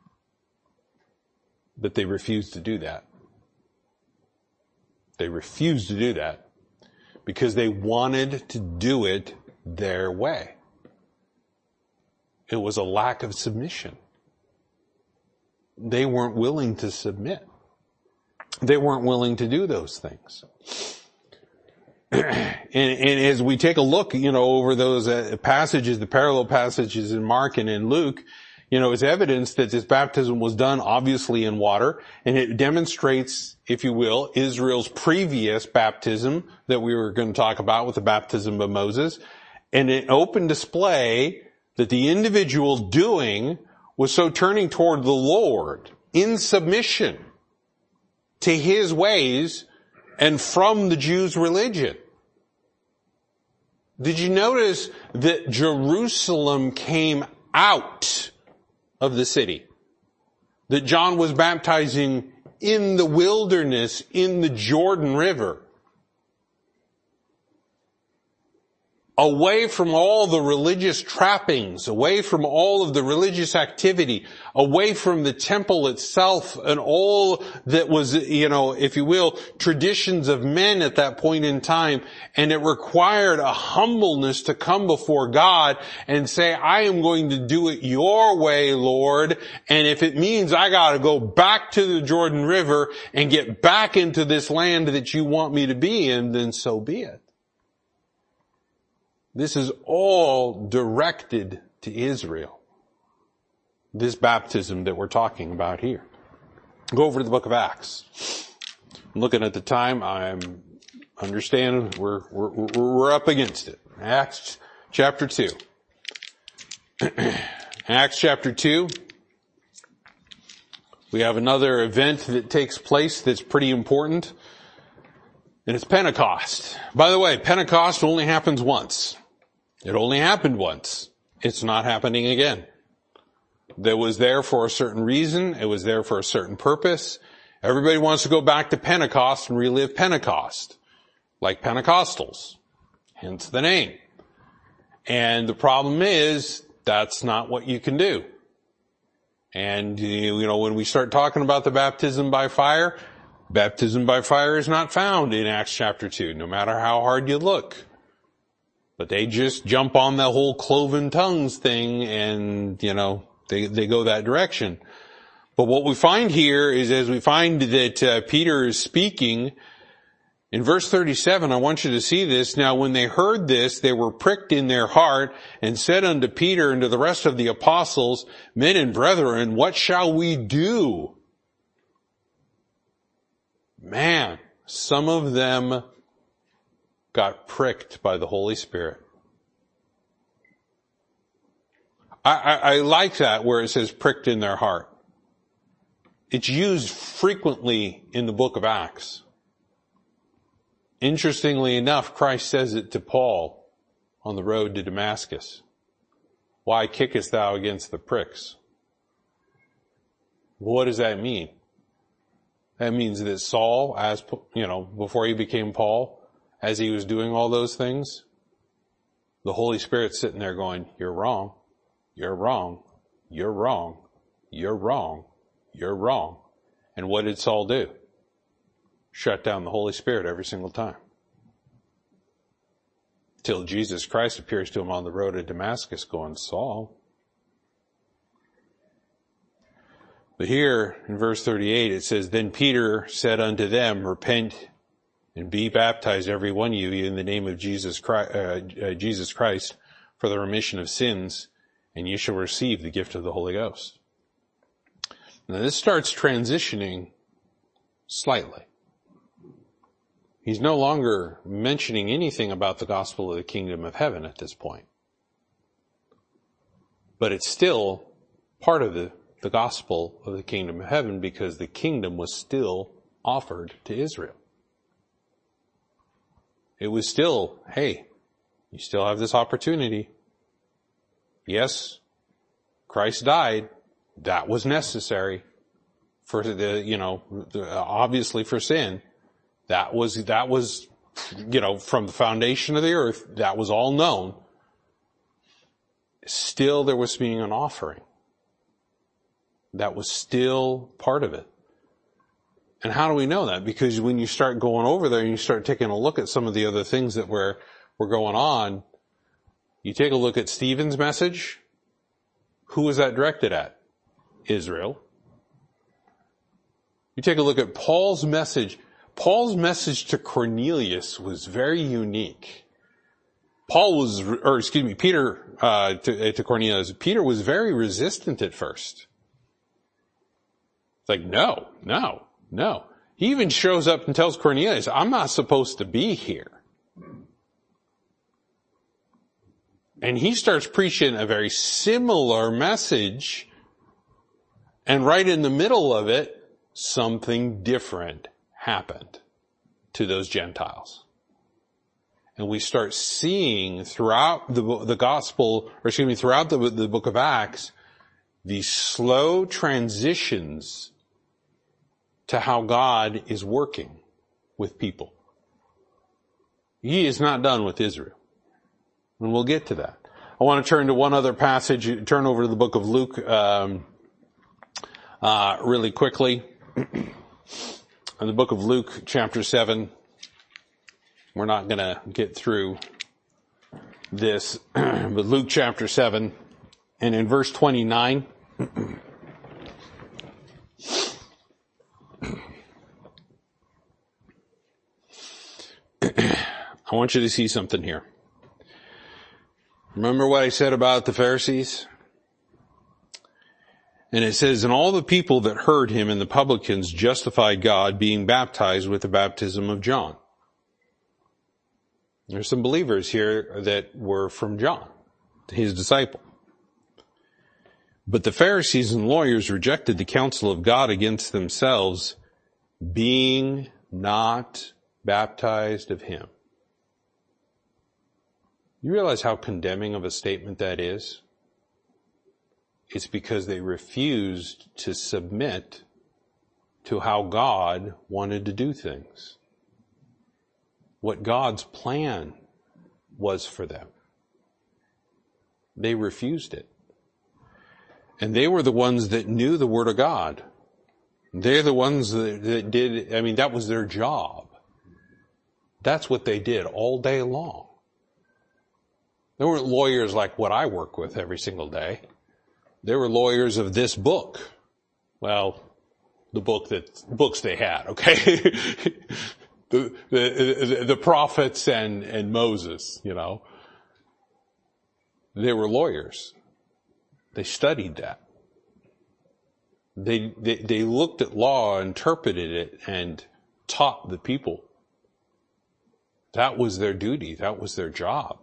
But they refused to do that. They refused to do that because they wanted to do it their way. It was a lack of submission. They weren't willing to submit. They weren't willing to do those things. And as we take a look, over those passages, the parallel passages in Mark and in Luke, it's evidence that this baptism was done obviously in water, and it demonstrates, if you will, Israel's previous baptism that we were going to talk about with the baptism of Moses, and an open display that the individual doing was so turning toward the Lord in submission to his ways and from the Jews' religion. Did you notice that Jerusalem came out of the city? That John was baptizing in the wilderness, in the Jordan River. Away from all the religious trappings, away from all of the religious activity, away from the temple itself and all that was, if you will, traditions of men at that point in time. And it required a humbleness to come before God and say, I am going to do it your way, Lord. And if it means I gotta go back to the Jordan River and get back into this land that you want me to be in, then so be it. This is all directed to Israel. This baptism that we're talking about here. Go over to the book of Acts. I'm looking at the time. I'm understanding we're up against it. Acts chapter 2. Acts chapter 2. We have another event that takes place that's pretty important. And it's Pentecost. By the way, Pentecost only happens once. It only happened once. It's not happening again. That was there for a certain reason. It was there for a certain purpose. Everybody wants to go back to Pentecost and relive Pentecost. Like Pentecostals. Hence the name. And the problem is, that's not what you can do. And, when we start talking about the baptism by fire is not found in Acts chapter 2, no matter how hard you look. But they just jump on the whole cloven tongues thing and, they go that direction. But what we find here is, as we find that Peter is speaking, in verse 37, I want you to see this. Now when they heard this, they were pricked in their heart and said unto Peter and to the rest of the apostles, Men and brethren, what shall we do? Man, some of them got pricked by the Holy Spirit. I like that where it says pricked in their heart. It's used frequently in the book of Acts. Interestingly enough, Christ says it to Paul on the road to Damascus. Why kickest thou against the pricks? What does that mean? That means that Saul, before he became Paul, as he was doing all those things, the Holy Spirit's sitting there going, you're wrong, you're wrong, you're wrong, you're wrong, you're wrong. And what did Saul do? Shut down the Holy Spirit every single time. Till Jesus Christ appears to him on the road to Damascus going, Saul. But here in verse 38 it says, Then Peter said unto them, Repent and be baptized every one of you in the name of Jesus Christ for the remission of sins, and you shall receive the gift of the Holy Ghost. Now this starts transitioning slightly. He's no longer mentioning anything about the gospel of the kingdom of heaven at this point. But it's still part of the gospel of the kingdom of heaven because the kingdom was still offered to Israel. It was still, hey, you still have this opportunity. Yes, Christ died. That was necessary for obviously for sin. That was, from the foundation of the earth, that was all known. Still there was being an offering. That was still part of it. And how do we know that? Because when you start going over there and you start taking a look at some of the other things that were going on, you take a look at Stephen's message. Who was that directed at? Israel. You take a look at Paul's message. Paul's message to Cornelius was very unique. Peter, to Cornelius, Peter was very resistant at first. It's like, no. He even shows up and tells Cornelius, I'm not supposed to be here. And he starts preaching a very similar message, and right in the middle of it, something different happened to those Gentiles. And we start seeing throughout the gospel, throughout the book of Acts, these slow transitions to how God is working with people. He is not done with Israel. And we'll get to that. I want to turn to one other passage, turn over to the book of Luke, really quickly. In the book of Luke, chapter 7, we're not going to get through this, but Luke chapter 7, and in verse 29, I want you to see something here. Remember what I said about the Pharisees? And it says, And all the people that heard him and the publicans justified God, being baptized with the baptism of John. There's some believers here that were from John, his disciple. But the Pharisees and lawyers rejected the counsel of God against themselves, being not baptized of him. You realize how condemning of a statement that is? It's because they refused to submit to how God wanted to do things. What God's plan was for them. They refused it. And they were the ones that knew the Word of God. They're the ones that did, that was their job. That's what they did all day long. They weren't lawyers like what I work with every single day. They were lawyers of this book. Well, the books they had, okay? the prophets and Moses, they were lawyers. They studied that. They looked at law, interpreted it, and taught the people. That was their duty. That was their job.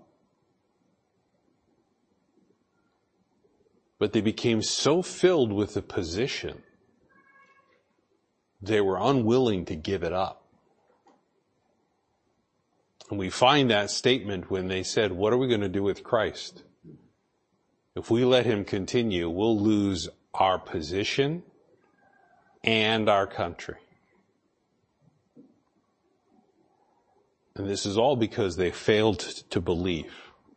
But they became so filled with the position, they were unwilling to give it up. And we find that statement when they said, what are we going to do with Christ? If we let him continue, we'll lose our position and our country. And this is all because they failed to believe.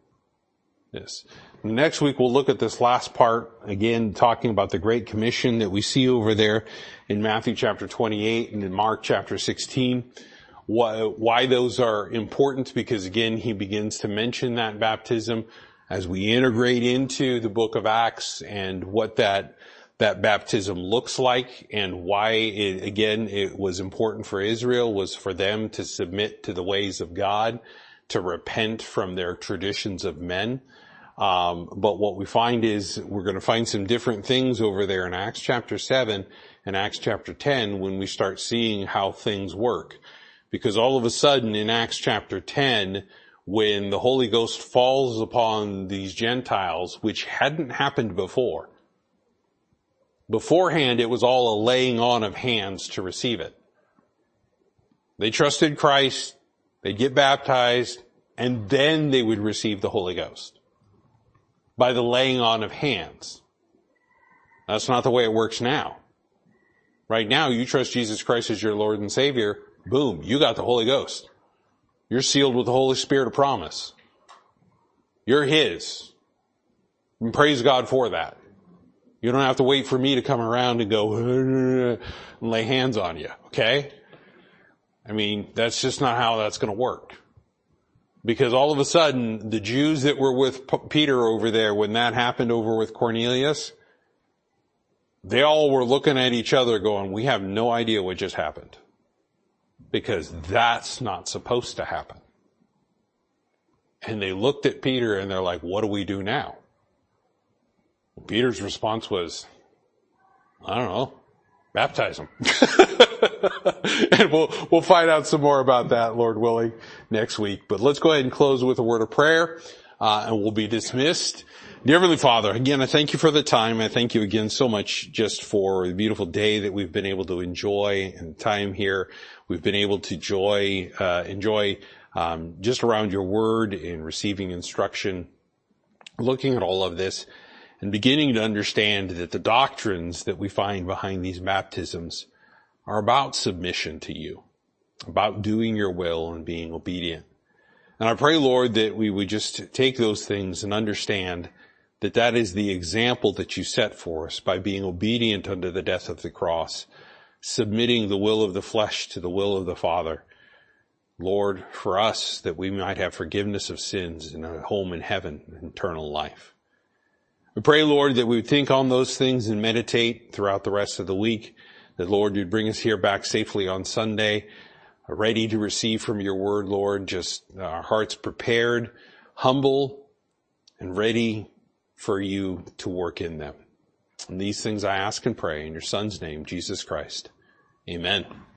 Yes. Next week we'll look at this last part, again talking about the Great Commission that we see over there in Matthew chapter 28 and in Mark chapter 16. Why those are important, because again he begins to mention that baptism as we integrate into the book of Acts and what that baptism looks like, and why it was important for Israel was for them to submit to the ways of God, to repent from their traditions of men. But what we find is we're going to find some different things over there in Acts chapter 7 and Acts chapter 10 when we start seeing how things work. Because all of a sudden in Acts chapter 10, when the Holy Ghost falls upon these Gentiles, which hadn't happened before, beforehand it was all a laying on of hands to receive it. They trusted Christ, they'd get baptized, and then they would receive the Holy Ghost by the laying on of hands. That's not the way it works now. Right now, you trust Jesus Christ as your Lord and Savior, boom, you got the Holy Ghost. You're sealed with the Holy Spirit of promise. You're his. And praise God for that. You don't have to wait for me to come around and go and lay hands on you, okay? I mean, that's just not how that's going to work. Because all of a sudden, the Jews that were with Peter over there, when that happened over with Cornelius, they all were looking at each other going, we have no idea what just happened. Because that's not supposed to happen. And they looked at Peter and they're like, what do we do now? Peter's response was, I don't know, baptize them. And we'll find out some more about that, Lord willing, next week. But let's go ahead and close with a word of prayer, and we'll be dismissed. Dear Heavenly Father, again, I thank you for the time. I thank you again so much just for the beautiful day that we've been able to enjoy and time here. We've been able to enjoy just around your word and receiving instruction, looking at all of this and beginning to understand that the doctrines that we find behind these baptisms are about submission to you, about doing your will and being obedient. And I pray, Lord, that we would just take those things and understand that that is the example that you set for us by being obedient unto the death of the cross, submitting the will of the flesh to the will of the Father. Lord, for us, that we might have forgiveness of sins and a home in heaven, eternal life. We pray, Lord, that we would think on those things and meditate throughout the rest of the week, that, Lord, you'd bring us here back safely on Sunday, ready to receive from your word, Lord, just our hearts prepared, humble, and ready for you to work in them. And these things I ask and pray in your Son's name, Jesus Christ. Amen.